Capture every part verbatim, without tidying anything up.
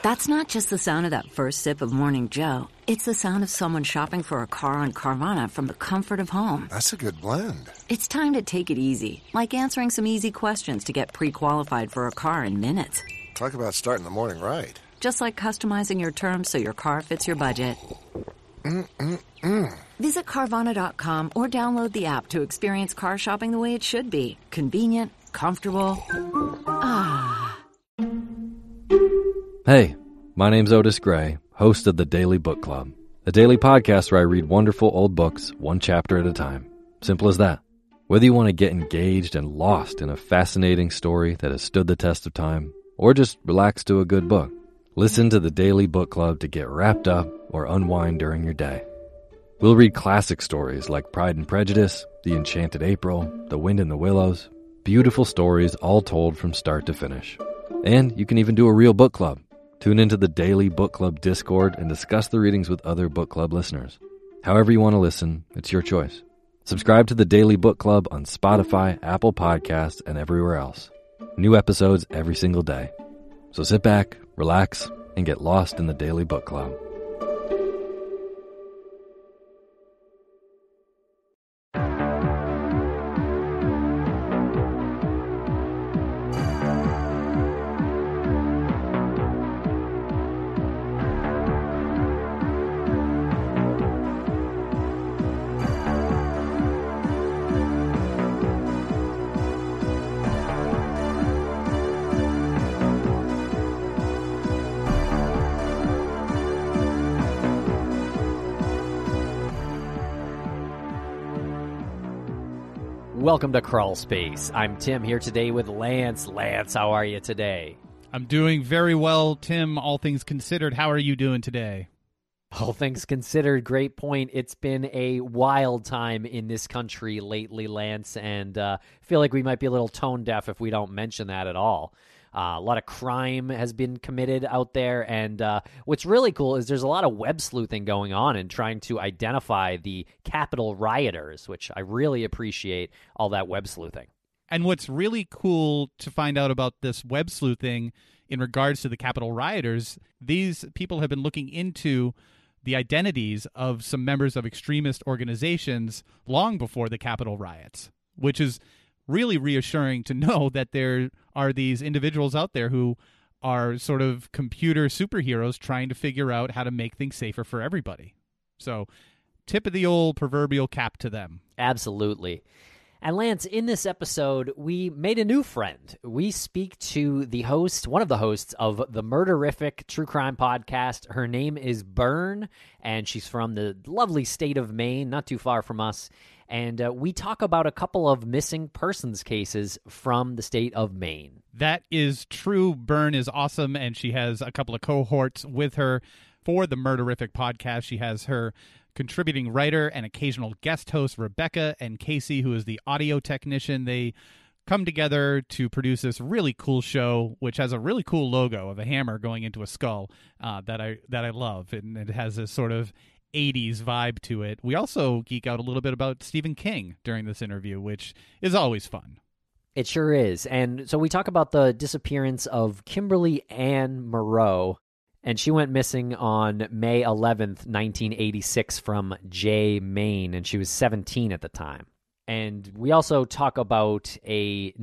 That's not just the sound of that first sip of Morning Joe. It's the sound of someone shopping for a car on Carvana from the comfort of home. That's a good blend. It's time to take it easy, like answering some easy questions to get pre-qualified for a car in minutes. Talk about starting the morning right. Just like customizing your terms so your car fits your budget. Mm-mm-mm. Visit Carvana dot com or download the app to experience car shopping the way it should be. Convenient, comfortable. Ah. Hey, my name's Otis Gray, host of the Daily Book Club, a daily podcast where I read wonderful old books, one chapter at a time. Simple as that. Whether you want to get engaged and lost in a fascinating story that has stood the test of time, or just relax to a good book, listen to the Daily Book Club to get wrapped up or unwind during your day. We'll read classic stories like Pride and Prejudice, The Enchanted April, The Wind in the Willows, beautiful stories all told from start to finish. And you can even do a real book club. Tune into the Daily Book Club Discord and discuss the readings with other book club listeners. However you want to listen, it's your choice. Subscribe to the Daily Book Club on Spotify, Apple Podcasts, and everywhere else. New episodes every single day. So sit back, relax, and get lost in the Daily Book Club. Welcome to Crawl Space. I'm Tim here today with Lance. Lance, how are you today? I'm doing very well, Tim, all things considered. How are you doing today? All things considered, great point. It's been a wild time in this country lately, Lance, and uh, I feel like we might be a little tone deaf if we don't mention that at all. Uh, a lot of crime has been committed out there, and uh, what's really cool is there's a lot of web sleuthing going on and trying to identify the Capitol rioters, which I really appreciate all that web sleuthing. And what's really cool to find out about this web sleuthing in regards to the Capitol rioters, these people have been looking into the identities of some members of extremist organizations long before the Capitol riots, which is really reassuring to know that there are these individuals out there who are sort of computer superheroes trying to figure out how to make things safer for everybody. So tip of the old proverbial cap to them. Absolutely. And Lance, in this episode, we made a new friend. We speak to the host, one of the hosts of the Murderific True Crime Podcast. Her name is Byrne, and she's from the lovely state of Maine, not too far from us. And uh, we talk about a couple of missing persons cases from the state of Maine. That is true. Byrne is awesome, and she has a couple of cohorts with her for the Murderific Podcast. She has her contributing writer and occasional guest host, Rebecca, and Casey, who is the audio technician. They come together to produce this really cool show, which has a really cool logo of a hammer going into a skull uh, that I that I love, and it has this sort of eighties vibe to it. We also geek out a little bit about Stephen King during this interview, which is always fun. It sure is. And so we talk about the disappearance of Kimberly Ann Moreau, and she went missing on May eleventh, nineteen eighty-six from Jay, Maine, and she was seventeen at the time. And we also talk about a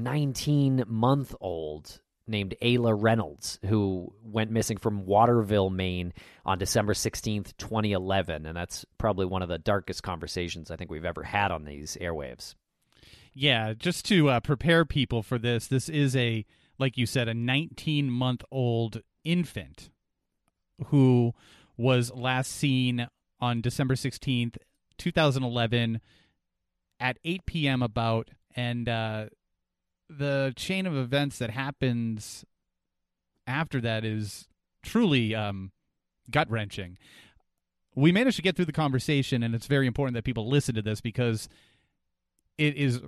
nineteen-month-old named Ayla Reynolds, who went missing from Waterville, Maine on December sixteenth, twenty eleven. And that's probably one of the darkest conversations I think we've ever had on these airwaves. Yeah, just to uh, prepare people for this, this is a, like you said, a nineteen-month-old infant who was last seen on December sixteenth, twenty eleven at eight p.m. about, and uh, the chain of events that happens after that is truly um, gut-wrenching. We managed to get through the conversation, and it's very important that people listen to this because it is...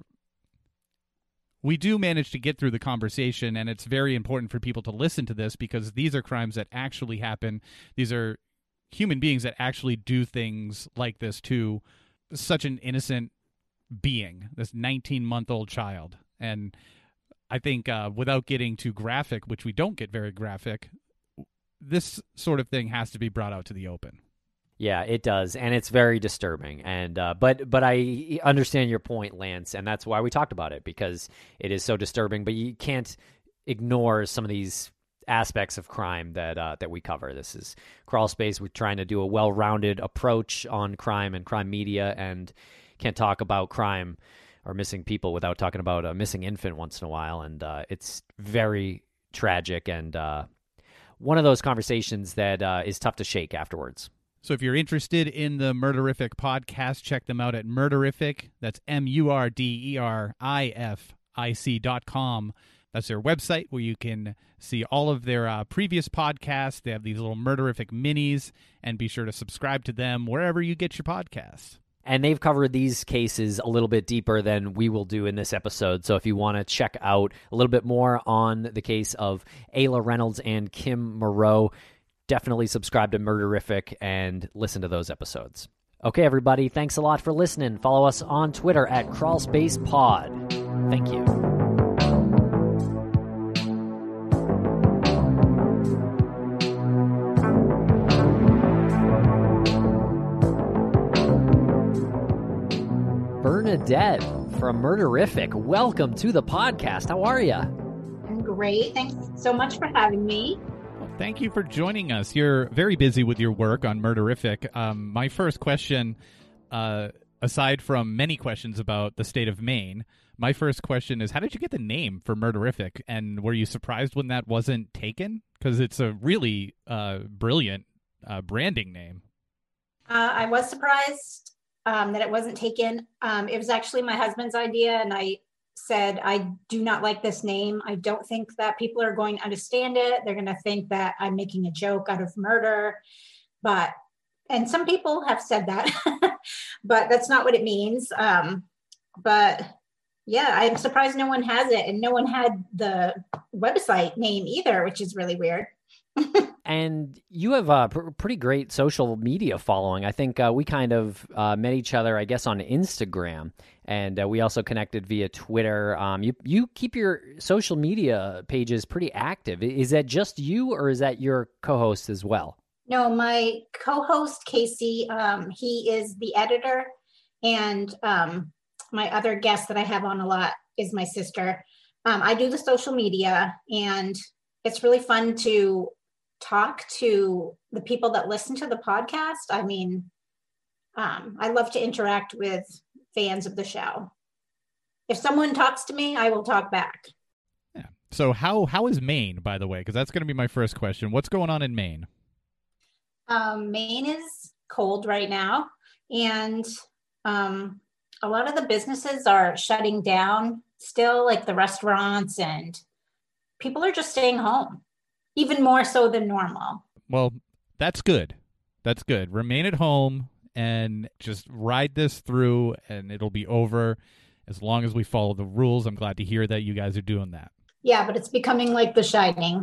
We do manage to get through the conversation, and it's very important for people to listen to this because these are crimes that actually happen. These are human beings that actually do things like this to such an innocent being, this nineteen-month-old child. And I think uh, without getting too graphic, which we don't get very graphic, this sort of thing has to be brought out to the open. Yeah, it does, and it's very disturbing. And uh, but but I understand your point, Lance, and that's why we talked about it, because it is so disturbing. But you can't ignore some of these aspects of crime that uh, that we cover. This is Crawl Space. We're trying to do a well-rounded approach on crime and crime media, and can't talk about crime or missing people without talking about a missing infant once in a while. And uh, it's very tragic, and uh, one of those conversations that uh, is tough to shake afterwards. So if you're interested in the Murderific podcast, check them out at Murderific. That's M U R D E R I F I C dot com. That's their website where you can see all of their uh, previous podcasts. They have these little Murderific minis, and be sure to subscribe to them wherever you get your podcasts. And they've covered these cases a little bit deeper than we will do in this episode. So if you want to check out a little bit more on the case of Ayla Reynolds and Kim Moreau, definitely subscribe to Murderific and listen to those episodes. Okay, everybody, thanks a lot for listening. Follow us on Twitter at CrawlspacePod. Thank you. Bernadette from Murderific, welcome to the podcast. How are you? I'm great. Thanks so much for having me. Well, thank you for joining us. You're very busy with your work on Murderific. Um, my first question, uh, aside from many questions about the state of Maine, my first question is, how did you get the name for Murderific? And were you surprised when that wasn't taken? Because it's a really uh, brilliant uh, branding name. Uh, I was surprised um, that it wasn't taken. Um, it was actually my husband's idea, and I said, I do not like this name. I don't think that people are going to understand it. They're going to think that I'm making a joke out of murder. But, and some people have said that, but that's not what it means. Um, but yeah, I'm surprised no one has it, and no one had the website name either, which is really weird. And you have a pr- pretty great social media following. I think uh, we kind of uh, met each other, I guess, on Instagram, and uh, we also connected via Twitter. Um, you you keep your social media pages pretty active. Is that just you, or is that your co-host as well? No, my co-host, Casey, um, he is the editor, and um, my other guest that I have on a lot is my sister. Um, I do the social media, and it's really fun to talk to the people that listen to the podcast. I mean, um, I love to interact with fans of the show. If someone talks to me, I will talk back. Yeah. So how how is Maine, by the way? Because that's going to be my first question. What's going on in Maine? Um, Maine is cold right now, and um, a lot of the businesses are shutting down still, like the restaurants, and people are just staying home, even more so than normal. Well, that's good. That's good. Remain at home and just ride this through, and it'll be over as long as we follow the rules. I'm glad to hear that you guys are doing that. Yeah, but it's becoming like The Shining.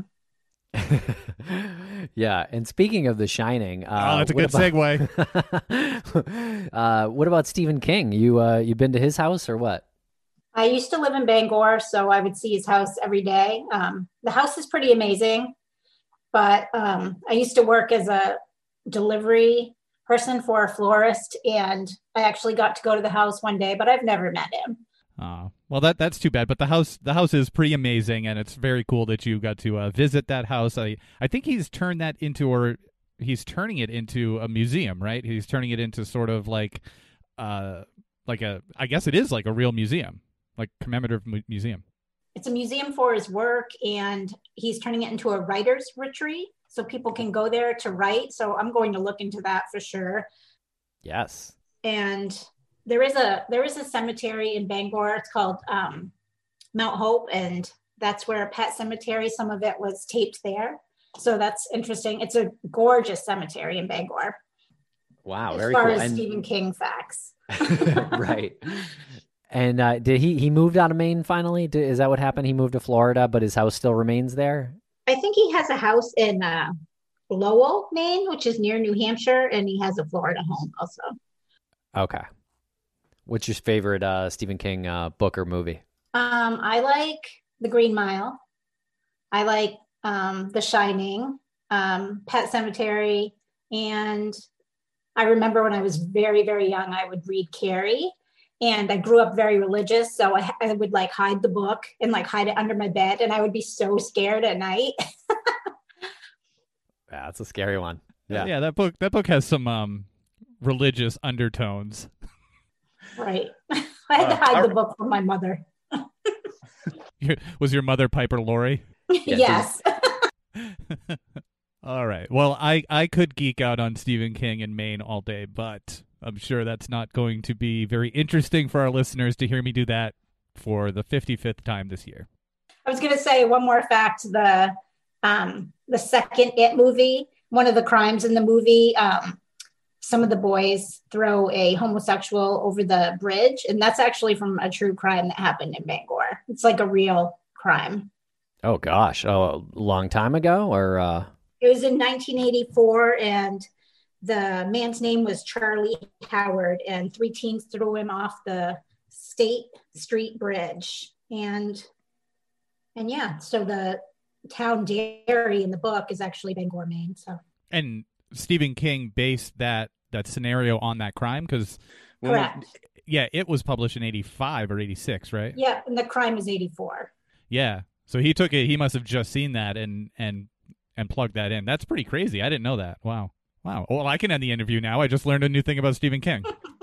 Yeah, and speaking of The Shining, uh, oh, that's a good about, segue. uh, what about Stephen King? You uh, you been to his house or what? I used to live in Bangor, so I would see his house every day. Um, the house is pretty amazing, but um, I used to work as a delivery person for a florist, and I actually got to go to the house one day, but I've never met him. Oh, well, that that's too bad. But the house the house is pretty amazing, and it's very cool that you got to uh, visit that house. I I think he's turned that into, or he's turning it into a museum, right? He's turning it into sort of like, uh, like a I guess it is like a real museum. Like commemorative mu- museum. It's a museum for his work, and he's turning it into a writer's retreat, so people can go there to write. So I'm going to look into that for sure. Yes. And there is a there is a cemetery in Bangor. It's called um, Mount Hope, and that's where Pet Cemetery, some of it was taped there. So that's interesting. It's a gorgeous cemetery in Bangor. Wow, as very far cool. as And... Stephen King facts. Right. And uh, did he he moved out of Maine finally? Did, is that what happened? He moved to Florida, but his house still remains there? I think he has a house in uh, Lowell, Maine, which is near New Hampshire, and he has a Florida home also. Okay. What's your favorite uh, Stephen King uh, book or movie? Um, I like The Green Mile. I like um, The Shining. um, Pet Cemetery. And I remember when I was very, very young, I would read Carrie. And I grew up very religious. So I, I would like hide the book and like hide it under my bed. And I would be so scared at night. Yeah, that's a scary one. Yeah. Yeah, that book that book has some um religious undertones. Right. I had to Uh, hide our- the book from my mother. Was your mother Piper Laurie? Yes. All right. Well, I, I could geek out on Stephen King in Maine all day, but I'm sure that's not going to be very interesting for our listeners to hear me do that for the fifty-fifth time this year. I was going to say one more fact. The um, the second It movie, one of the crimes in the movie, um, some of the boys throw a homosexual over the bridge. And that's actually from a true crime that happened in Bangor. It's like a real crime. Oh, gosh. Oh, a long time ago? Or uh... It was in nineteen eighty-four, and the man's name was Charlie Howard, and three teens threw him off the State Street Bridge. And, and yeah, so the town dairy in the book is actually Bangor, Maine. So. And Stephen King based that that scenario on that crime because, Correct. yeah, it was published in eighty-five or eighty-six, right? Yeah, and the crime is eighty-four. Yeah, so he took it. He must have just seen that and and and plugged that in. That's pretty crazy. I didn't know that. Wow, wow. Well, I can end the interview now. I just learned a new thing about Stephen King.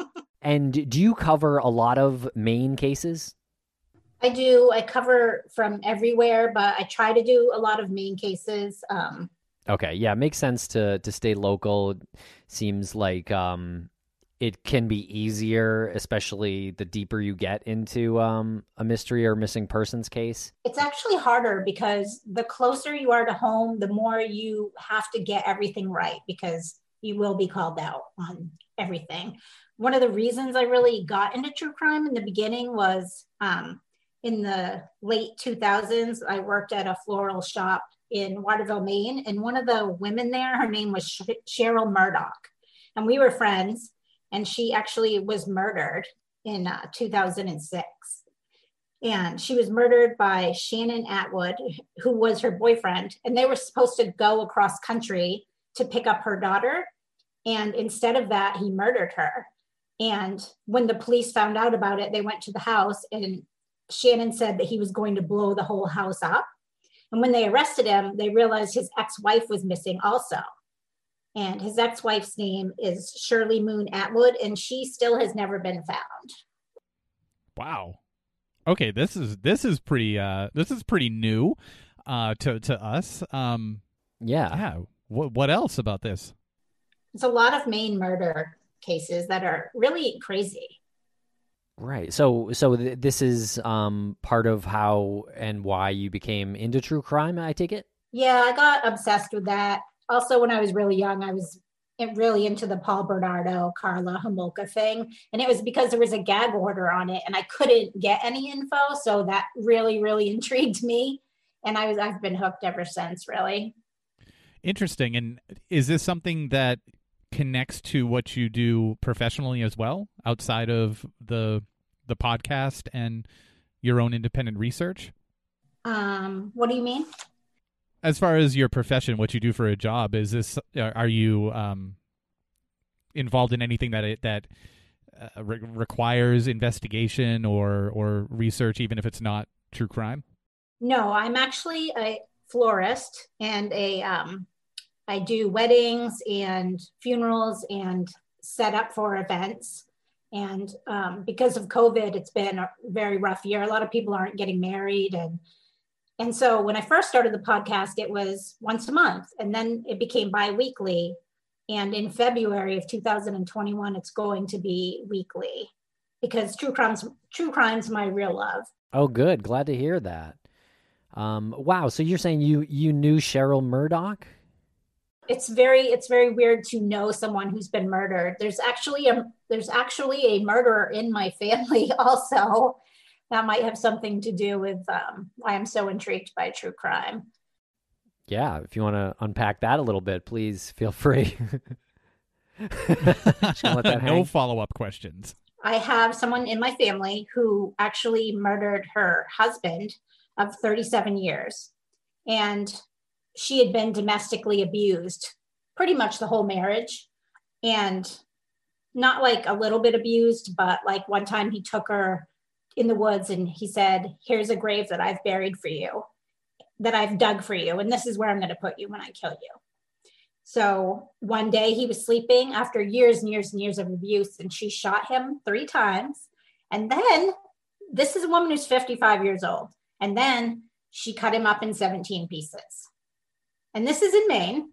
And do you cover a lot of Maine cases? I do. I cover from everywhere, but I try to do a lot of Maine cases. Um, Okay, yeah, it makes sense to to stay local. Seems like um, it can be easier, especially the deeper you get into um, a mystery or missing persons case. It's actually harder because the closer you are to home, the more you have to get everything right because you will be called out on everything. One of the reasons I really got into true crime in the beginning was um, in the late two thousands, I worked at a floral shop in Waterville, Maine. And one of the women there, her name was Cheryl Murdoch. And we were friends. And she actually was murdered in uh, two thousand six. And she was murdered by Shannon Atwood, who was her boyfriend. And they were supposed to go across country to pick up her daughter. And instead of that, he murdered her. And when the police found out about it, they went to the house and Shannon said that he was going to blow the whole house up. And when they arrested him, they realized his ex-wife was missing also. And his ex-wife's name is Shirley Moon Atwood, and she still has never been found. Wow. Okay, this is this is pretty uh this is pretty new uh to to us. Um Yeah. yeah. What what else about this? It's a lot of Maine murder cases that are really crazy. Right. So so th- this is um, part of how and why you became into true crime, I take it? Yeah, I got obsessed with that. Also, when I was really young, I was really into the Paul Bernardo, Karla Homolka thing. And it was because there was a gag order on it and I couldn't get any info. So that really, really intrigued me. And I was, I've been hooked ever since, really. Interesting. And is this something that connects to what you do professionally as well, outside of the the podcast and your own independent research? Um, what do you mean? As far as your profession, what you do for a job, is this? Are you um, involved in anything that it, that uh, re- requires investigation or or research, even if it's not true crime? No, I'm actually a florist and a um, I do weddings and funerals and set up for events. And um, because of COVID, it's been a very rough year. A lot of people aren't getting married. And, and so when I first started the podcast, it was once a month, and then it became bi-weekly. And in February of two thousand twenty-one, it's going to be weekly because true crimes, true crime's my real love. Oh, good. Glad to hear that. Um, wow. So you're saying you, you knew Cheryl Murdoch? It's very, it's very weird to know someone who's been murdered. There's actually a, there's actually a murderer in my family also. That might have something to do with um, why I'm so intrigued by true crime. Yeah. If you want to unpack that a little bit, please feel free. Just gonna let that No hang. follow-up questions. I have someone in my family who actually murdered her husband of thirty-seven years. And she had been domestically abused pretty much the whole marriage. And not like a little bit abused, but like one time he took her in the woods and he said, here's a grave that I've buried for you, that I've dug for you. And this is where I'm going to put you when I kill you. So one day he was sleeping after years and years and years of abuse, and she shot him three times. And then this is a woman who's fifty-five years old. And then she cut him up in seventeen pieces. And this is in Maine.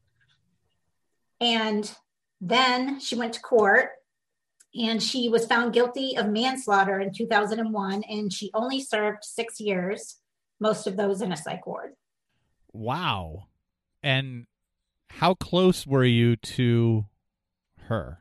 And then she went to court and she was found guilty of manslaughter in two thousand one. And she only served six years, most of those in a psych ward. Wow. And how close were you to her?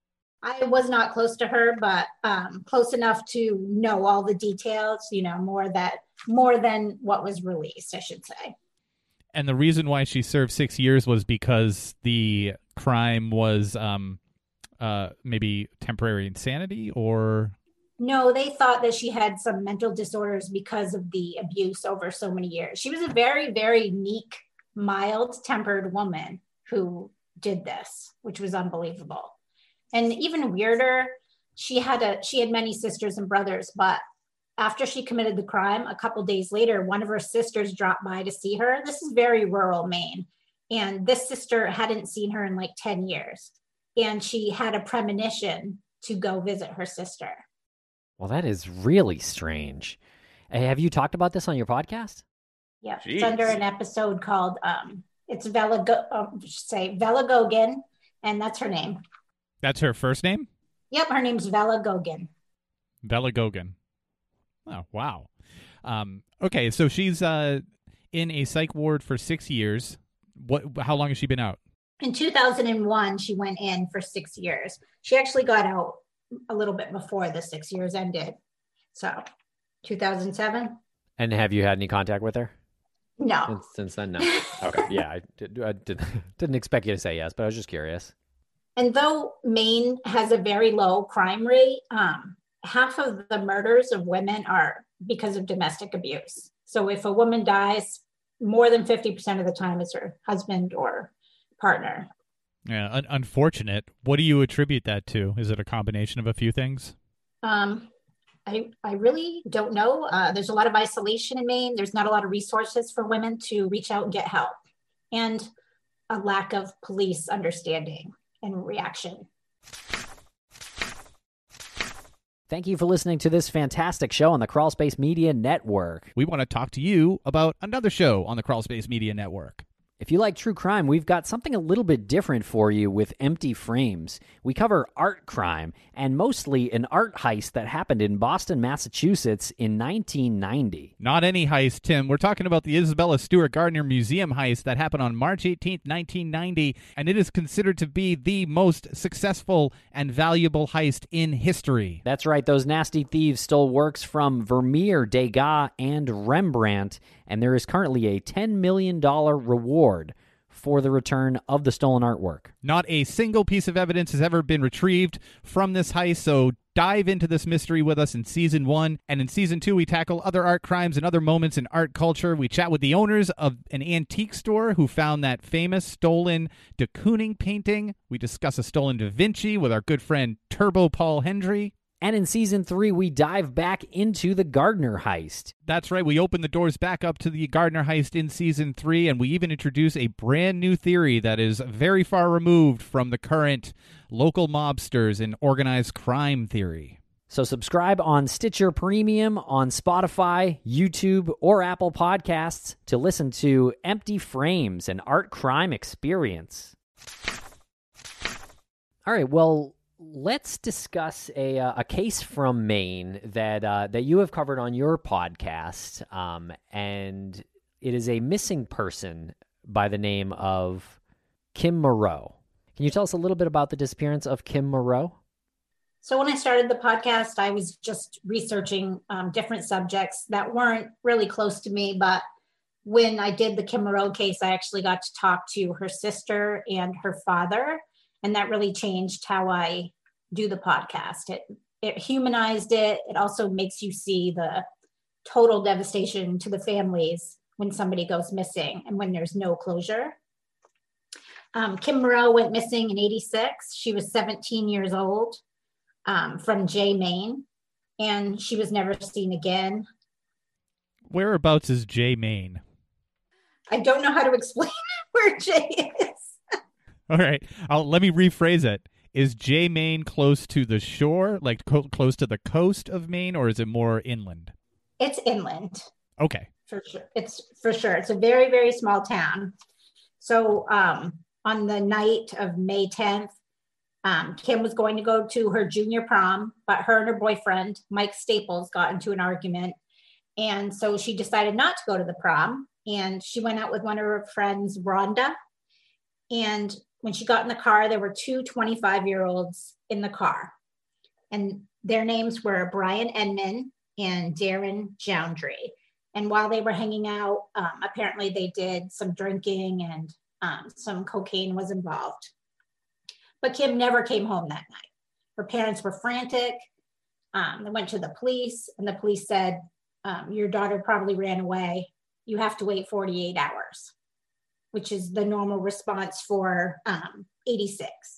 I was not close to her, but um, close enough to know all the details, you know, more that more than what was released, I should say. And the reason why she served six years was because the crime was um, uh, maybe temporary insanity, or? No, they thought that she had some mental disorders because of the abuse over so many years. She was a very, very meek, mild-tempered woman who did this, which was unbelievable. And even weirder, she had a she had many sisters and brothers, but after she committed the crime, a couple days later, one of her sisters dropped by to see her. This is very rural Maine. And this sister hadn't seen her in like ten years. And she had a premonition to go visit her sister. Well, that is really strange. Hey, have you talked about this on your podcast? Yeah, Jeez. It's under an episode called, um, it's Vela, Go- uh, say Vela Gogan, and that's her name. That's her first name? Yep, her name's Vela Gogan. Vela Gogan. Oh, wow. Um, okay, so she's uh, in a psych ward for six years. What? How long has she been out? In two thousand one, she went in for six years. She actually got out a little bit before the six years ended. So, two thousand seven? And have you had any contact with her? No. Since, since then, no. Okay, yeah, I, did, I did, didn't expect you to say yes, but I was just curious. And though Maine has a very low crime rate, um, half of the murders of women are because of domestic abuse. So if a woman dies, more than fifty percent of the time it's her husband or partner. Yeah, un- unfortunate. What do you attribute that to? Is it a combination of a few things? Um, I, I really don't know. Uh, there's a lot of isolation in Maine. There's not a lot of resources for women to reach out and get help, and a lack of police understanding and reaction. Thank you for listening to this fantastic show on the Crawlspace Media Network. We want to talk to you about another show on the Crawlspace Media Network. If you like true crime, we've got something a little bit different for you with Empty Frames. We cover art crime, and mostly an art heist that happened in Boston, Massachusetts in nineteen ninety. Not any heist, Tim. We're talking about the Isabella Stewart Gardner Museum heist that happened on March eighteenth, nineteen ninety, and it is considered to be the most successful and valuable heist in history. That's right, those nasty thieves stole works from Vermeer, Degas, and Rembrandt, and there is currently a ten million dollars reward for the return of the stolen artwork. Not a single piece of evidence has ever been retrieved from this heist, so dive into this mystery with us in Season one. And in Season two, we tackle other art crimes and other moments in art culture. We chat with the owners of an antique store who found that famous stolen de Kooning painting. We discuss a stolen Da Vinci with our good friend Turbo Paul Hendry. And in Season three, we dive back into the Gardner heist. That's right. We open the doors back up to the Gardner heist in Season three, and we even introduce a brand new theory that is very far removed from the current local mobsters and organized crime theory. So subscribe on Stitcher Premium, on Spotify, YouTube, or Apple Podcasts to listen to Empty Frames, an art crime experience. All right, well, let's discuss a uh, a case from Maine that uh, that you have covered on your podcast, um, and it is a missing person by the name of Kim Moreau. Can you tell us a little bit about the disappearance of Kim Moreau? So when I started the podcast, I was just researching um, different subjects that weren't really close to me, but when I did the Kim Moreau case, I actually got to talk to her sister and her father. And that really changed how I do the podcast. It it humanized it. It also makes you see the total devastation to the families when somebody goes missing and when there's no closure. Um, Kim Moreau went missing in eighty-six. She was seventeen years old, um, from Jay, Maine, and she was never seen again. Whereabouts is Jay, Maine? I don't know how to explain where Jay is. All right. I'll, let me rephrase it. Is Jay, Maine close to the shore, like co- close to the coast of Maine, or is it more inland? It's inland. Okay. For sure. It's for sure. It's a very, very small town. So um, on the night of May tenth, um, Kim was going to go to her junior prom, but her and her boyfriend, Mike Staples, got into an argument. And so she decided not to go to the prom. And she went out with one of her friends, Rhonda. And when she got in the car, there were two twenty-five-year-olds in the car. And their names were Brian Enman and Darren Joundry. And while they were hanging out, um, apparently they did some drinking and um, some cocaine was involved. But Kim never came home that night. Her parents were frantic. Um, they went to the police, and the police said, um, your daughter probably ran away. You have to wait forty-eight hours, which is the normal response for um, eighty-six.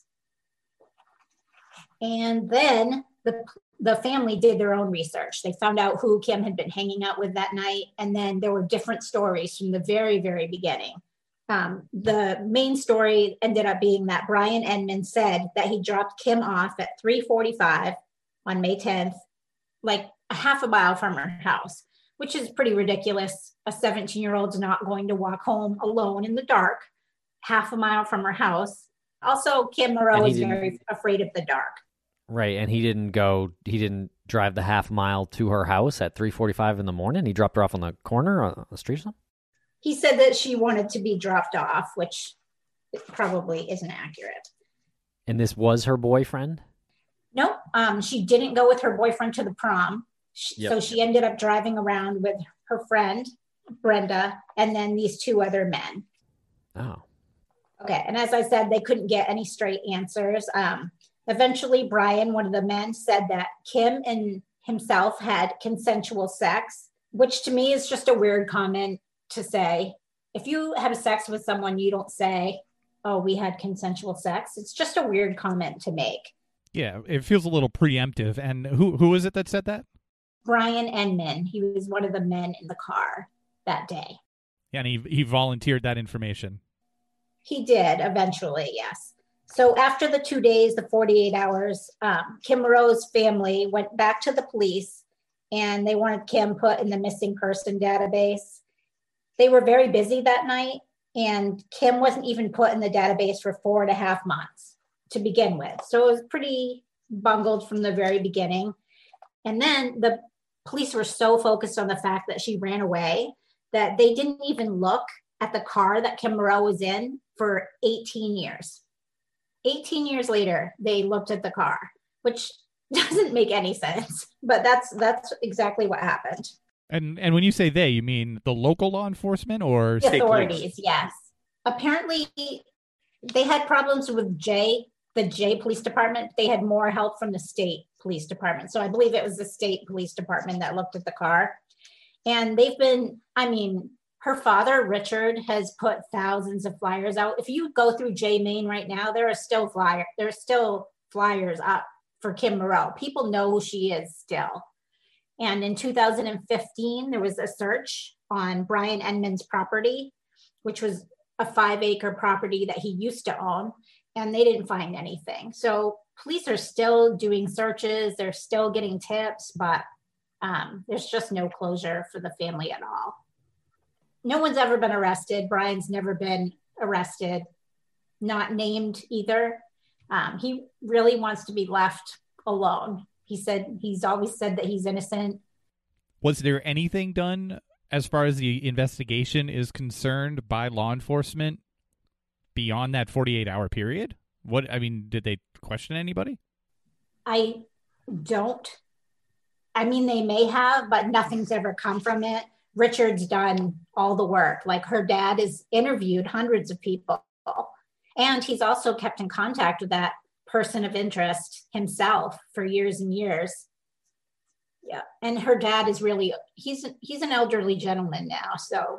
And then the, the family did their own research. They found out who Kim had been hanging out with that night. And then there were different stories from the very, very beginning. Um, the main story ended up being that Brian Enman said that he dropped Kim off at three forty-five on May tenth, like a half a mile from her house, which is pretty ridiculous. A seventeen-year-old's not going to walk home alone in the dark, half a mile from her house. Also, Kim Moreau is very afraid of the dark. Right, and he didn't go, he didn't drive the half mile to her house at three forty-five in the morning? He dropped her off on the corner on the street or something? He said that she wanted to be dropped off, which probably isn't accurate. And this was her boyfriend? No, um, she didn't go with her boyfriend to the prom. Yep. So she ended up driving around with her friend, Brenda, and then these two other men. Oh. Okay, and as I said, they couldn't get any straight answers. Um, eventually, Brian, one of the men, said that Kim and himself had consensual sex, which to me is just a weird comment to say. If you have sex with someone, you don't say, oh, we had consensual sex. It's just a weird comment to make. Yeah, it feels a little preemptive. And who who is it that said that? Brian Enman. He was one of the men in the car that day. Yeah, and he, he volunteered that information. He did eventually, yes. So after the two days, the forty-eight hours, um, Kim Moreau's family went back to the police and they wanted Kim put in the missing person database. They were very busy that night, and Kim wasn't even put in the database for four and a half months to begin with. So it was pretty bungled from the very beginning. And then the police were so focused on the fact that she ran away that they didn't even look at the car that Kim Moreau was in for eighteen years. eighteen years later, they looked at the car, which doesn't make any sense, but that's that's exactly what happened. And and when you say they, you mean the local law enforcement or the state authorities? police? Yes. Apparently, they had problems with Jay, the Jay Police Department. They had more help from the state police department. So I believe it was the state police department that looked at the car. And they've been, I mean, her father, Richard, has put thousands of flyers out. If you go through Jay, Maine right now, there are still flyer, there are still flyers up for Kim Moreau. People know who she is still. And in two thousand fifteen, there was a search on Brian Enman's property, which was a five acre property that he used to own, and they didn't find anything. So police are still doing searches. They're still getting tips, but um, there's just no closure for the family at all. No one's ever been arrested. Brian's never been arrested, not named either. Um, he really wants to be left alone. He said he's always said that he's innocent. Was there anything done as far as the investigation is concerned by law enforcement beyond that forty-eight hour period? What, I mean, did they question anybody? I don't. I mean, they may have, but nothing's ever come from it. Richard's done all the work. Like, her dad has interviewed hundreds of people. And he's also kept in contact with that person of interest himself for years and years. Yeah. And her dad is really, he's he's an elderly gentleman now. So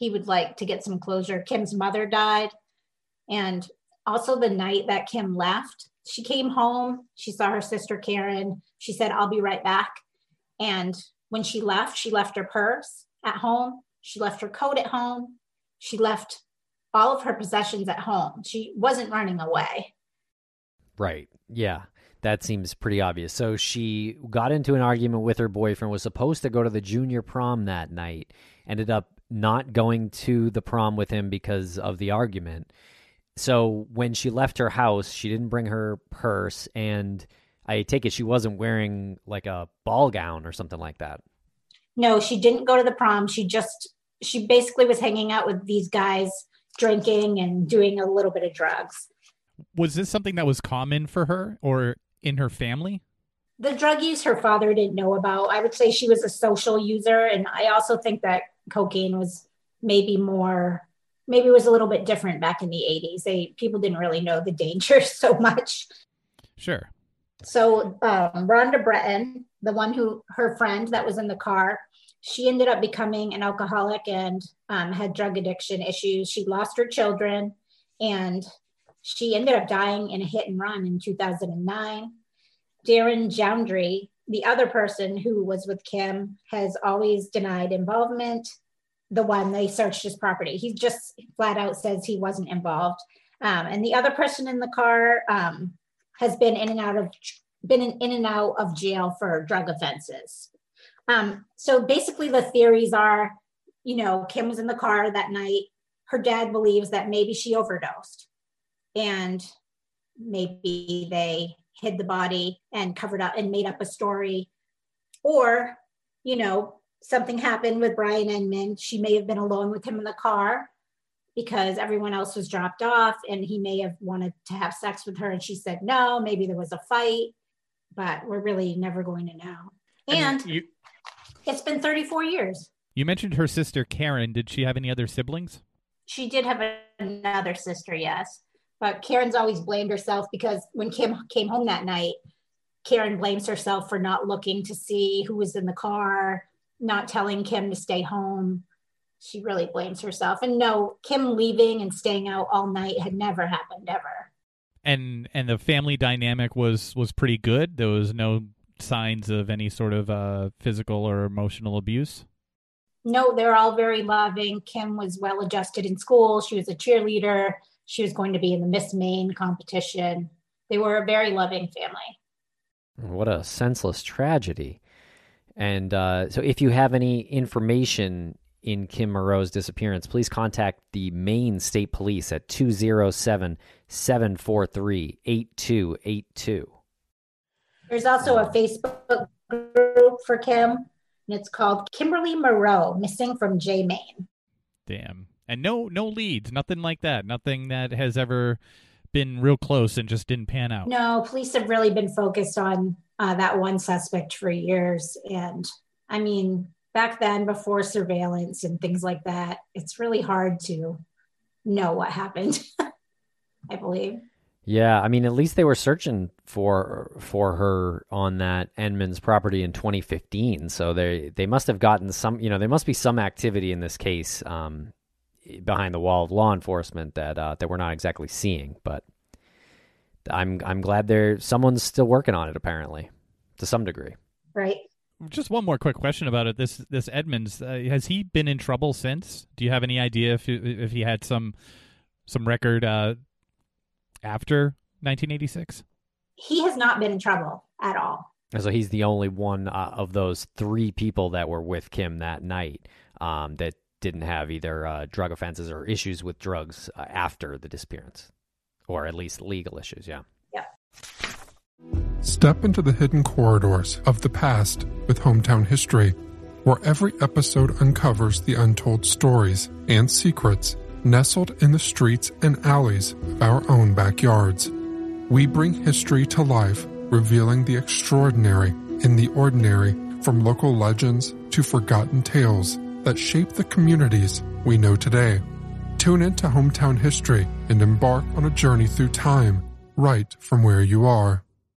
he would like to get some closure. Kim's mother died. And also the night that Kim left, she came home. She saw her sister, Karen. She said, I'll be right back. And when she left, she left her purse at home. She left her coat at home. She left all of her possessions at home. She wasn't running away. Right. Yeah. That seems pretty obvious. So she got into an argument with her boyfriend, was supposed to go to the junior prom that night, ended up not going to the prom with him because of the argument. So when she left her house, she didn't bring her purse, and I take it she wasn't wearing like a ball gown or something like that. No, she didn't go to the prom. She just, she basically was hanging out with these guys, drinking and doing a little bit of drugs. Was this something that was common for her or in her family? The drug use her father didn't know about. I would say she was a social user. And I also think that cocaine was maybe more, maybe it was a little bit different back in the eighties. They, people didn't really know the dangers so much. Sure. So um, Rhonda Breton, the one who, her friend that was in the car, she ended up becoming an alcoholic and um, had drug addiction issues. She lost her children, and she ended up dying in a hit and run in two thousand nine. Darren Joundry, the other person who was with Kim, has always denied involvement. The one they searched his property, he just flat out says he wasn't involved. Um, and the other person in the car um, has been in and out of been in, in and out of jail for drug offenses. Um, so basically, the theories are, you know, Kim was in the car that night. Her dad believes that maybe she overdosed, and maybe they hid the body and covered up and made up a story. Or, you know, something happened with Brian Enman. She may have been alone with him in the car because everyone else was dropped off, and he may have wanted to have sex with her, and she said no. Maybe there was a fight, but we're really never going to know. And, and you, it's been thirty-four years. You mentioned her sister, Karen. Did she have any other siblings? She did have another sister, yes. But Karen's always blamed herself because when Kim came home that night, Karen blames herself for not looking to see who was in the car, not telling Kim to stay home. She really blames herself. And no, Kim leaving and staying out all night had never happened, ever. And and the family dynamic was, was pretty good? There was no signs of any sort of uh, physical or emotional abuse? No, they're all very loving. Kim was well adjusted in school. She was a cheerleader. She was going to be in the Miss Maine competition. They were a very loving family. What a senseless tragedy. And uh, so if you have any information in Kim Moreau's disappearance, please contact the Maine State Police at two oh seven, seven four three, eight two eight two. There's also a Facebook group for Kim, and it's called Kimberly Moreau, Missing from J Maine. Damn. And no no leads, nothing like that, nothing that has ever been real close and just didn't pan out. No, police have really been focused on uh, that one suspect for years. And I mean, back then, before surveillance and things like that, it's really hard to know what happened, I believe. Yeah, I mean, at least they were searching for for her on that Enman's property in twenty fifteen. So they they must have gotten some, you know, there must be some activity in this case um, behind the wall of law enforcement that uh, that we're not exactly seeing. But I'm I'm glad there someone's still working on it, apparently, to some degree. Right. Just one more quick question about it. This this Edmonds, uh, has he been in trouble since? Do you have any idea if if he had some some record uh, after nineteen eighty-six? He has not been in trouble at all. So he's the only one uh, of those three people that were with Kim that night um, that didn't have either uh, drug offenses or issues with drugs uh, after the disappearance, or at least legal issues. Yeah. Yeah. Step into the hidden corridors of the past with Hometown History, where every episode uncovers the untold stories and secrets nestled in the streets and alleys of our own backyards. We bring history to life, revealing the extraordinary in the ordinary, from local legends to forgotten tales that shape the communities we know today. Tune into Hometown History and embark on a journey through time, right from where you are.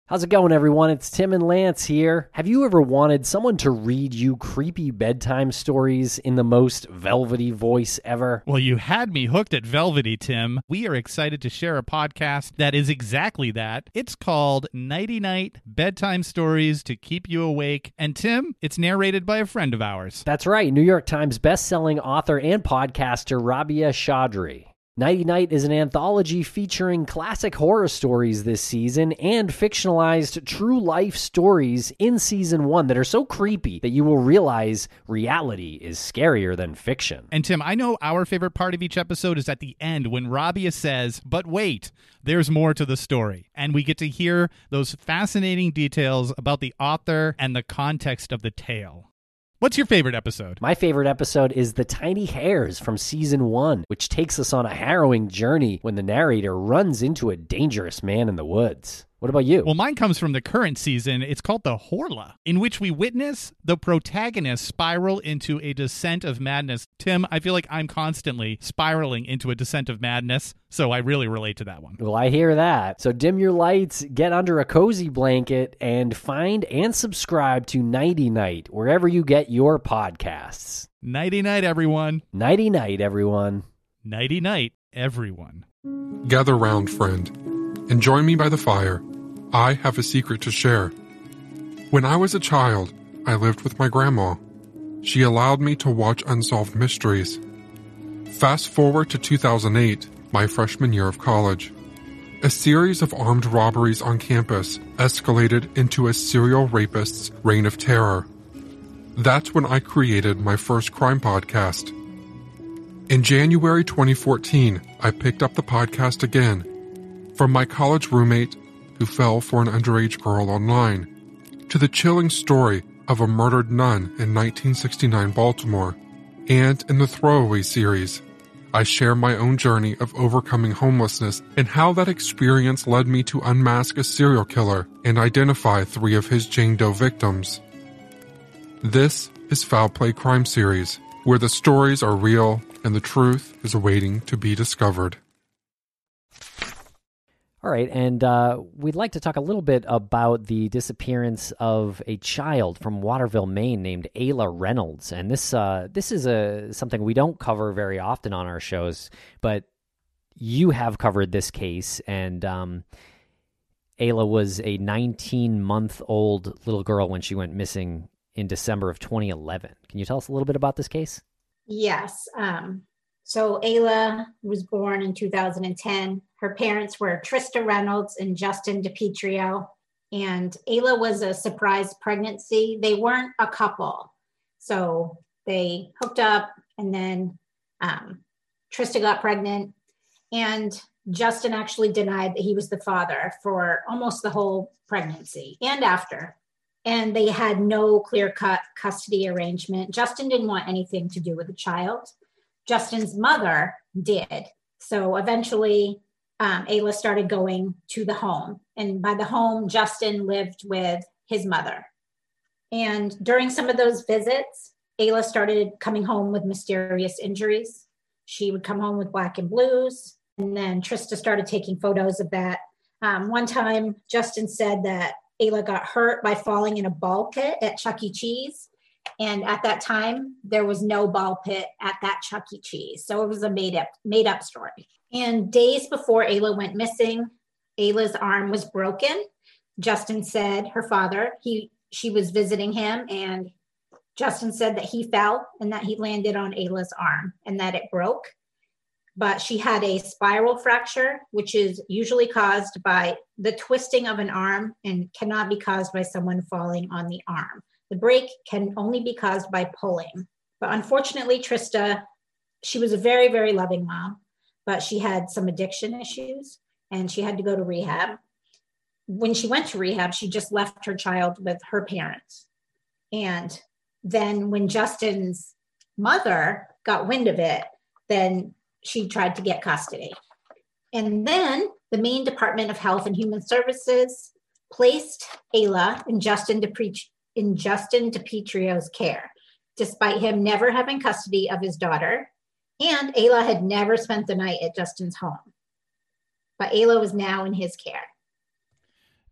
How's it going, everyone? It's Tim and Lance here. Have you ever wanted someone to read you creepy bedtime stories in the most velvety voice ever? Well, you had me hooked at velvety, Tim. We are excited to share a podcast that is exactly that. It's called Nighty Night Bedtime Stories to Keep You Awake. And Tim, it's narrated by a friend of ours. That's right, New York Times bestselling author and podcaster Rabia Chaudhry. Nighty Night is an anthology featuring classic horror stories this season and fictionalized true-life stories in season one that are so creepy that you will realize reality is scarier than fiction. And Tim, I know our favorite part of each episode is at the end when Rabia says, but wait, there's more to the story. And we get to hear those fascinating details about the author and the context of the tale. What's your favorite episode? My favorite episode is The Tiny Hairs from season one, which takes us on a harrowing journey when the narrator runs into a dangerous man in the woods. What about you? Well, mine comes from the current season. It's called The Horla, in which we witness the protagonist spiral into a descent of madness. Tim, I feel like I'm constantly spiraling into a descent of madness, so I really relate to that one. Well, I hear that. So dim your lights, get under a cozy blanket, and find and subscribe to Nighty Night, wherever you get your podcasts. Nighty night, everyone. Nighty night, everyone. Nighty night, everyone. Gather round, friend, and join me by the fire. I have a secret to share. When I was a child, I lived with my grandma. She allowed me to watch unsolved mysteries. Fast forward to two thousand eight, my freshman year of college. A series of armed robberies on campus escalated into a serial rapist's reign of terror. That's when I created my first crime podcast. In January twenty fourteen, I picked up the podcast again from my college roommate who fell for an underage girl online, to the chilling story of a murdered nun in nineteen sixty-nine Baltimore. And in the Throwaway series, I share my own journey of overcoming homelessness and how that experience led me to unmask a serial killer and identify three of his Jane Doe victims. This is Foul Play Crime Series, where the stories are real and the truth is waiting to be discovered. All right, and uh, we'd like to talk a little bit about the disappearance of a child from Waterville, Maine, named Ayla Reynolds. And this uh, this is a something we don't cover very often on our shows, but you have covered this case. And um, Ayla was a nineteen-month-old little girl when she went missing in December of twenty eleven. Can you tell us a little bit about this case? Yes. Um, so Ayla was born in two thousand ten. Her parents were Trista Reynolds and Justin DiPietro. And Ayla was a surprise pregnancy. They weren't a couple. So they hooked up, and then um, Trista got pregnant. And Justin actually denied that he was the father for almost the whole pregnancy and after. And they had no clear-cut custody arrangement. Justin didn't want anything to do with the child. Justin's mother did. So eventually, um, Ayla started going to the home. And by the home, Justin lived with his mother. And during some of those visits, Ayla started coming home with mysterious injuries. She would come home with black and blues. And then Trista started taking photos of that. Um, one time, Justin said that Ayla got hurt by falling in a ball pit at Chuck E. Cheese. And at that time, there was no ball pit at that Chuck E. Cheese. So it was a made up, made up story. And days before Ayla went missing, Ayla's arm was broken. Justin said, her father, he she was visiting him, and Justin said that he fell and that he landed on Ayla's arm and that it broke. But she had a spiral fracture, which is usually caused by the twisting of an arm and cannot be caused by someone falling on the arm. The break can only be caused by pulling. But unfortunately, Trista, she was a very, very loving mom, but she had some addiction issues and she had to go to rehab. When she went to rehab, she just left her child with her parents. And then when Justin's mother got wind of it, then she tried to get custody. And then the Maine Department of Health and Human Services placed Ayla in Justin DiPietro, in Justin DiPietro's care, despite him never having custody of his daughter. And Ayla had never spent the night at Justin's home. But Ayla was now in his care.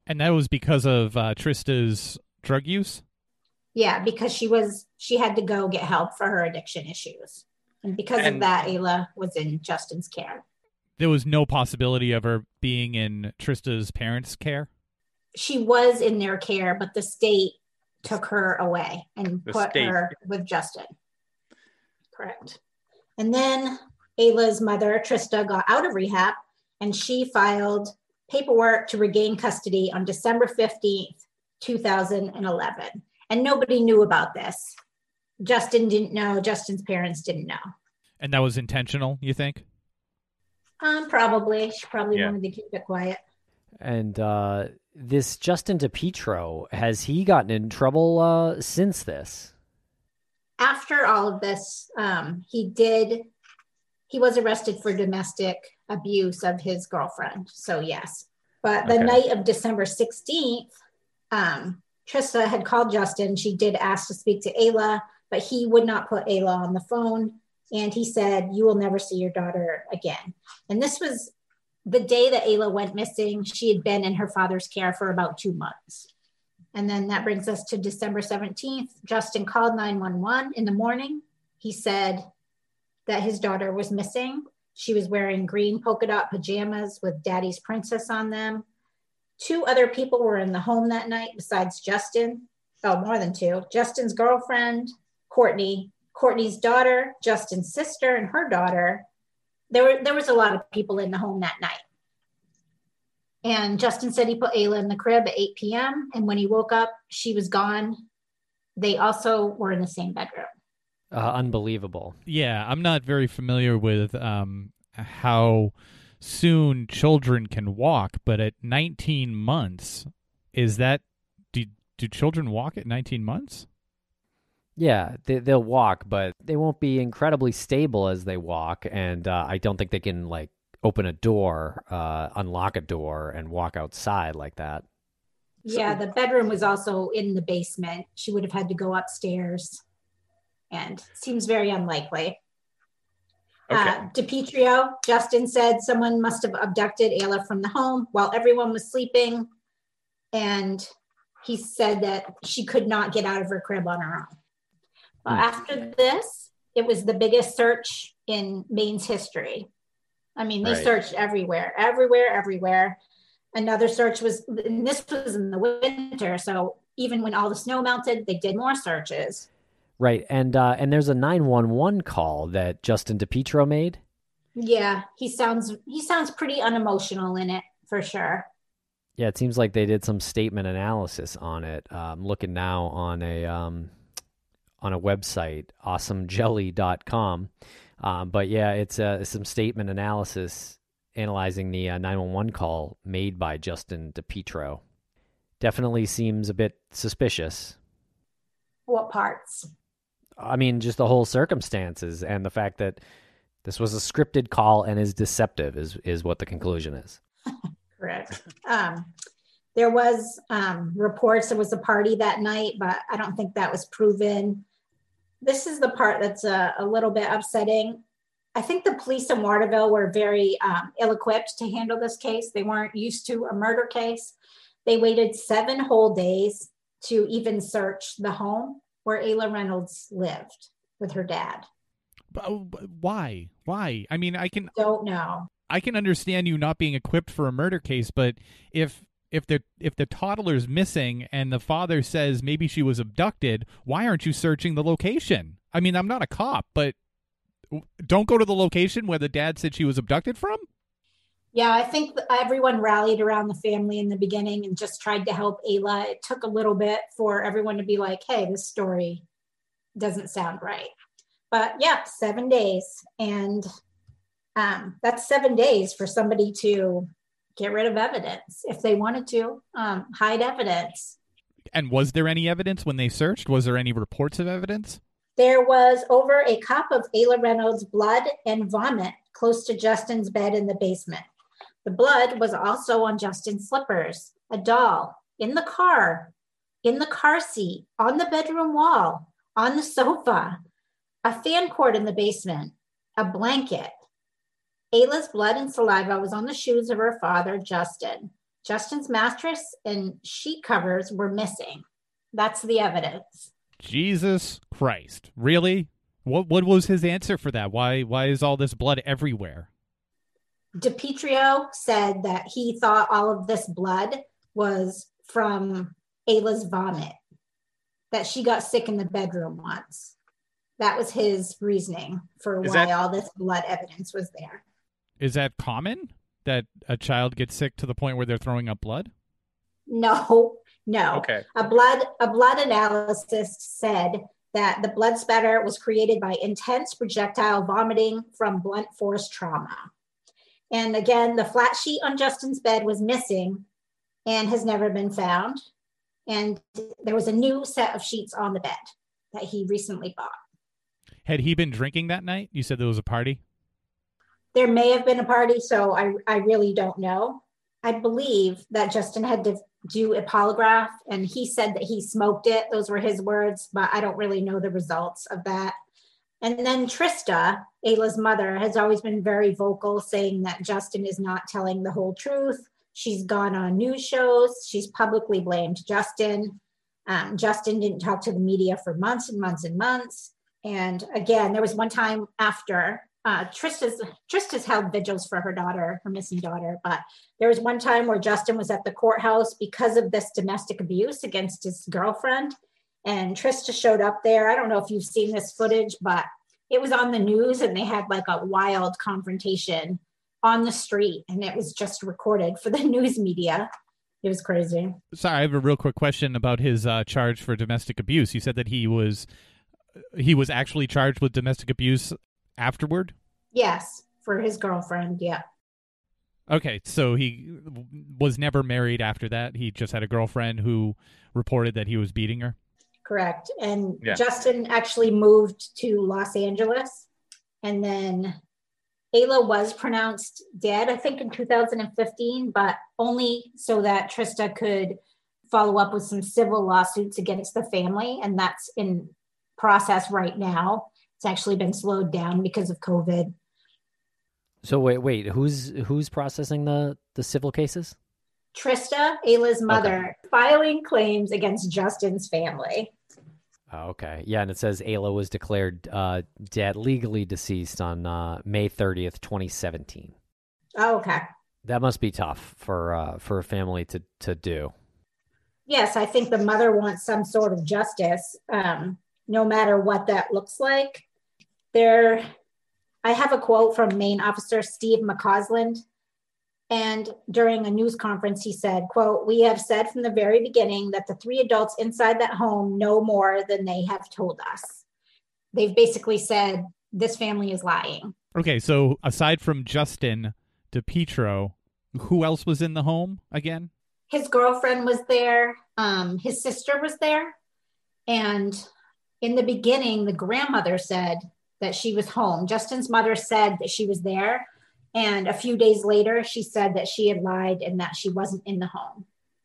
And that was because of uh, Trista's drug use? Yeah, because she was she had to go get help for her addiction issues. And because And- of that, Ayla was in Justin's care. There was no possibility of her being in Trista's parents' care? She was in their care, but the state took her away and The put state. her with Justin. Correct. And then Ayla's mother, Trista, got out of rehab and she filed paperwork to regain custody on December fifteenth, two thousand eleven. And nobody knew about this. Justin didn't know. Justin's parents didn't know. And that was intentional, you think? Um, probably. She probably Yeah. wanted to keep it quiet. And uh, this Justin DiPietro, has he gotten in trouble uh, since this? After all of this, um, he did, he was arrested for domestic abuse of his girlfriend. So yes. But the Okay. night of December sixteenth, um, Trista had called Justin. She did ask to speak to Ayla, but he would not put Ayla on the phone. And he said, "You will never see your daughter again." And this was the day that Ayla went missing. She had been in her father's care for about two months. And then that brings us to December seventeenth. Justin called nine one one in the morning. He said that his daughter was missing. She was wearing green polka dot pajamas with Daddy's Princess on them. Two other people were in the home that night besides Justin. Oh, more than two. Justin's girlfriend, Courtney, Courtney's daughter, Justin's sister, and her daughter. There were there was a lot of people in the home that night. And Justin said he put Ayla in the crib at eight p.m. And when he woke up, she was gone. They also were in the same bedroom. Uh, unbelievable. Yeah, I'm not very familiar with um, how soon children can walk, but at nineteen months, is that, do, do children walk at nineteen months? Yeah, they, they'll walk, but they won't be incredibly stable as they walk. And uh, I don't think they can, like, open a door, uh, unlock a door, and walk outside like that. Yeah, the bedroom was also in the basement. She would have had to go upstairs. And seems very unlikely. Okay. Uh, DiPietro, Justin said someone must have abducted Ayla from the home while everyone was sleeping. And he said that she could not get out of her crib on her own. Well, after this, it was the biggest search in Maine's history. I mean, they Right. searched everywhere, everywhere, everywhere. Another search was, and this was in the winter. So even when all the snow melted, they did more searches. Right, and uh, and there's a nine one one call that Justin DiPietro made. Yeah, he sounds he sounds pretty unemotional in it for sure. Yeah, it seems like they did some statement analysis on it. Uh, I'm looking now on a um, on a website, awesome jelly dot com. Um, but yeah, it's uh, some statement analysis analyzing the uh, nine one one call made by Justin DiPietro. Definitely seems a bit suspicious. What parts? I mean, just the whole circumstances and the fact that this was a scripted call and is deceptive is, is what the conclusion is. Correct. Um, there was um, reports there was a party that night, but I don't think that was proven. This is the part that's a, a little bit upsetting. I think the police in Waterville were very um, ill-equipped to handle this case. They weren't used to a murder case. They waited seven whole days to even search the home where Ayla Reynolds lived with her dad. But, oh, but why? Why? I mean, I can Don't know. I can understand you not being equipped for a murder case, but if if the if the toddler's missing and the father says maybe she was abducted, why aren't you searching the location? I mean, I'm not a cop, but don't go to the location where the dad said she was abducted from? Yeah, I think th- everyone rallied around the family in the beginning and just tried to help Ayla. It took a little bit for everyone to be like, hey, this story doesn't sound right. But yeah, seven days. And um, that's seven days for somebody to get rid of evidence if they wanted to, um, hide evidence. And was there any evidence when they searched? Was there any reports of evidence? There was over a cup of Ayla Reynolds' blood and vomit close to Justin's bed in the basement. The blood was also on Justin's slippers, a doll, in the car, in the car seat, on the bedroom wall, on the sofa, a fan cord in the basement, a blanket. Ayla's blood and saliva was on the shoes of her father, Justin. Justin's mattress and sheet covers were missing. That's the evidence. Jesus Christ. Really? What what was his answer for that? Why why is all this blood everywhere? DiPietro said that he thought all of this blood was from Ayla's vomit, that she got sick in the bedroom once. That was his reasoning for Is why that- all this blood evidence was there. Is that common that a child gets sick to the point where they're throwing up blood? No, no. Okay. A blood a blood analysis said that the blood spatter was created by intense projectile vomiting from blunt force trauma. And again, the flat sheet on Justin's bed was missing and has never been found. And there was a new set of sheets on the bed that he recently bought. Had he been drinking that night? You said there was a party? There may have been a party, so I, I really don't know. I believe that Justin had to do a polygraph, and he said that he smoked it. Those were his words, but I don't really know the results of that. And then Trista, Ayla's mother, has always been very vocal, saying that Justin is not telling the whole truth. She's gone on news shows. She's publicly blamed Justin. Um, Justin didn't talk to the media for months and months and months. And again, there was one time after uh, Trista's, Trista's held vigils for her daughter, her missing daughter. But there was one time where Justin was at the courthouse because of this domestic abuse against his girlfriend. And Trista showed up there. I don't know if you've seen this footage, but it was on the news and they had like a wild confrontation on the street. And it was just recorded for the news media. It was crazy. Sorry, I have a real quick question about his uh, charge for domestic abuse. You said that he was he was actually charged with domestic abuse afterward? Yes, for his girlfriend, yeah. Okay, so he was never married after that. He just had a girlfriend who reported that he was beating her? Correct. And Yeah. Justin actually moved to Los Angeles. And then Ayla was pronounced dead, I think, in two thousand fifteen, but only so that Trista could follow up with some civil lawsuits against the family. And that's in process right now. It's actually been slowed down because of COVID. So wait, wait, who's who's processing the the civil cases? Trista, Ayla's mother, filing claims against Justin's family. Oh, okay. Yeah, and it says Ayla was declared uh, dead, legally deceased on uh, May thirtieth, twenty seventeen. Oh, okay. That must be tough for uh, for a family to, to do. Yes, I think the mother wants some sort of justice, um, no matter what that looks like. There, I have a quote from Maine Officer Steve McCausland. And during a news conference, he said, quote, "We have said from the very beginning that the three adults inside that home know more than they have told us." They've basically said this family is lying. Okay, so aside from Justin DiPietro, who else was in the home again? His girlfriend was there. Um, his sister was there. And in the beginning, the grandmother said that she was home. Justin's mother said that she was there. And a few days later, she said that she had lied and that she wasn't in the home.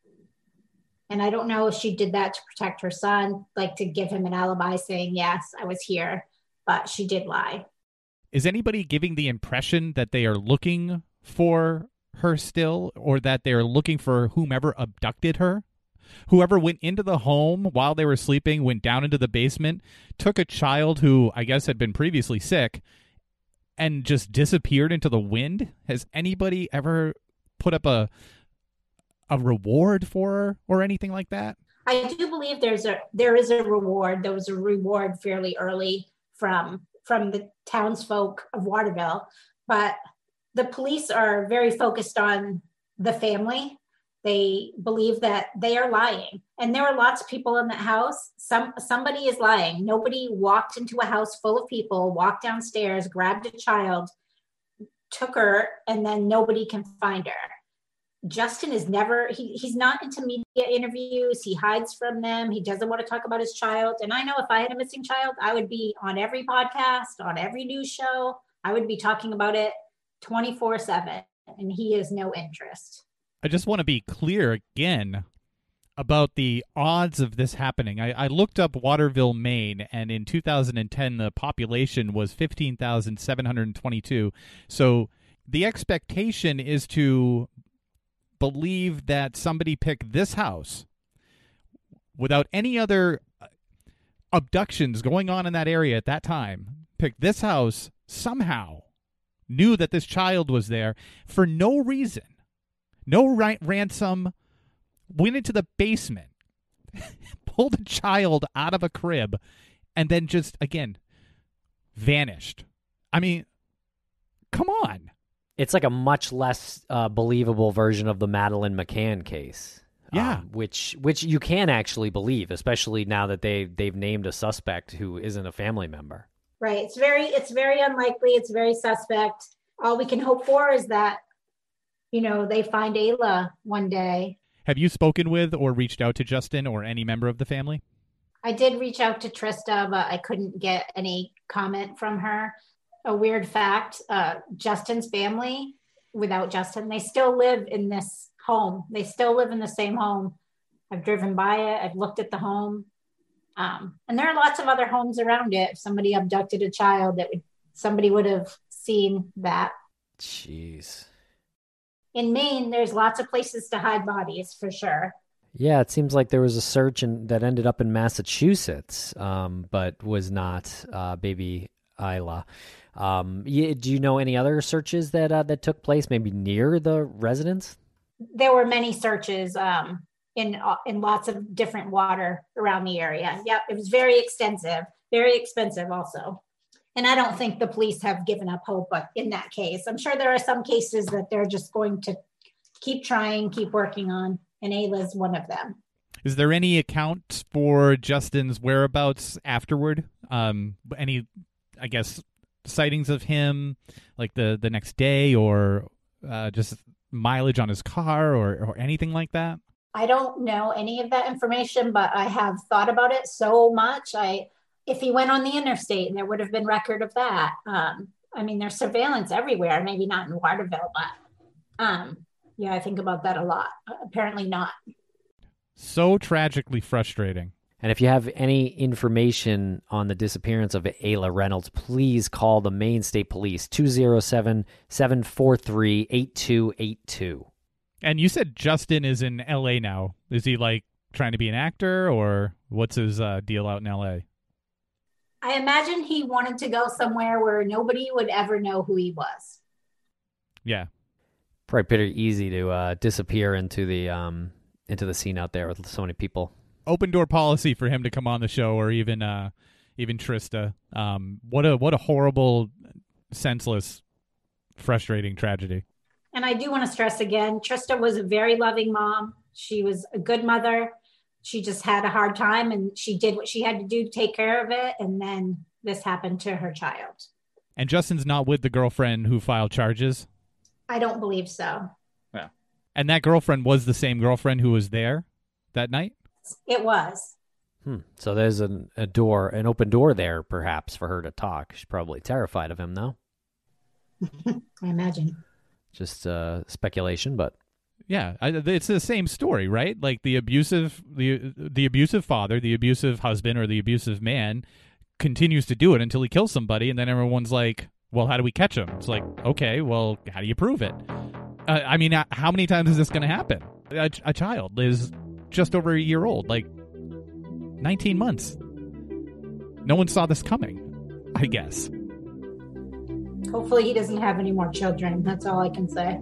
And I don't know if she did that to protect her son, like to give him an alibi saying, yes, I was here, but she did lie. Is anybody giving the impression that they are looking for her still, or that they are looking for whomever abducted her? Whoever went into the home while they were sleeping, went down into the basement, took a child who I guess had been previously sick, and just disappeared into the wind? Has anybody ever put up a a reward for her or anything like that? I do believe there's a there is a reward. There was a reward fairly early from from the townsfolk of Waterville, but the police are very focused on the family. They believe that they are lying, and there are lots of people in that house. Some somebody is lying. Nobody walked into a house full of people, walked downstairs, grabbed a child, took her, and then nobody can find her. Justin is never, he, he's not into media interviews. He hides from them. He doesn't want to talk about his child. And I know if I had a missing child, I would be on every podcast, on every news show. I would be talking about it twenty-four seven, and he has no interest. I just want to be clear again about the odds of this happening. I, I looked up Waterville, Maine, and in two thousand ten, the population was fifteen thousand seven hundred twenty-two. So the expectation is to believe that somebody picked this house without any other abductions going on in that area at that time, picked this house, somehow knew that this child was there for no reason, no ra- ransom, went into the basement, pulled a child out of a crib, and then just, again, vanished. I mean, come on. It's like a much less uh, believable version of the Madeleine McCann case. Yeah. Um, which which you can actually believe, especially now that they, they've named a suspect who isn't a family member. Right. It's very, it's very unlikely. It's very suspect. All we can hope for is that, you know, they find Ayla one day. Have you spoken with or reached out to Justin or any member of the family? I did reach out to Trista, but I couldn't get any comment from her. A weird fact, uh, Justin's family, without Justin, they still live in this home. They still live in the same home. I've driven by it. I've looked at the home. Um, and there are lots of other homes around it. If somebody abducted a child, that would somebody would have seen that. Jeez. In Maine, there's lots of places to hide bodies, for sure. Yeah, it seems like there was a search in, that ended up in Massachusetts, um, but was not uh, baby Ayla. Um, yeah, do you know any other searches that uh, that took place, maybe near the residence? There were many searches um, in uh, in lots of different water around the area. Yep, it was very extensive, very expensive also. And I don't think the police have given up hope but in that case. I'm sure there are some cases that they're just going to keep trying, keep working on, and Ayla's one of them. Is there any account for Justin's whereabouts afterward? Um, any, I guess, sightings of him, like the, the next day, or uh, just mileage on his car, or, or anything like that? I don't know any of that information, but I have thought about it so much. I, if he went on the interstate, and there would have been record of that. Um, I mean, there's surveillance everywhere, maybe not in Waterville, but um, yeah, I think about that a lot. Apparently not. So tragically frustrating. And if you have any information on the disappearance of Ayla Reynolds, please call the Maine State Police, two oh seven, seven four three, eight two eight two. And you said Justin is in L A now. Is he, like, trying to be an actor, or what's his uh, deal out in L A? I imagine he wanted to go somewhere where nobody would ever know who he was. Yeah. Probably pretty easy to uh, disappear into the um, into the scene out there with so many people. Open door policy for him to come on the show, or even uh, even Trista. Um, what a what a horrible, senseless, frustrating tragedy. And I do want to stress again, Trista was a very loving mom. She was a good mother. She just had a hard time, and she did what she had to do to take care of it. And then this happened to her child. And Justin's not with the girlfriend who filed charges? I don't believe so. Yeah. And that girlfriend was the same girlfriend who was there that night? It was. Hmm. So there's an, a door, an open door there, perhaps, for her to talk. She's probably terrified of him, though. I imagine. Just uh, speculation, but yeah, I, it's the same story, right? Like the abusive, the the abusive father, the abusive husband, or the abusive man continues to do it until he kills somebody, and then everyone's like, "Well, how do we catch him?" It's like, okay, well, how do you prove it? Uh, I mean, how many times is this going to happen? A, a child is just over a year old, like nineteen months. No one saw this coming, I guess. Hopefully he doesn't have any more children. That's all I can say.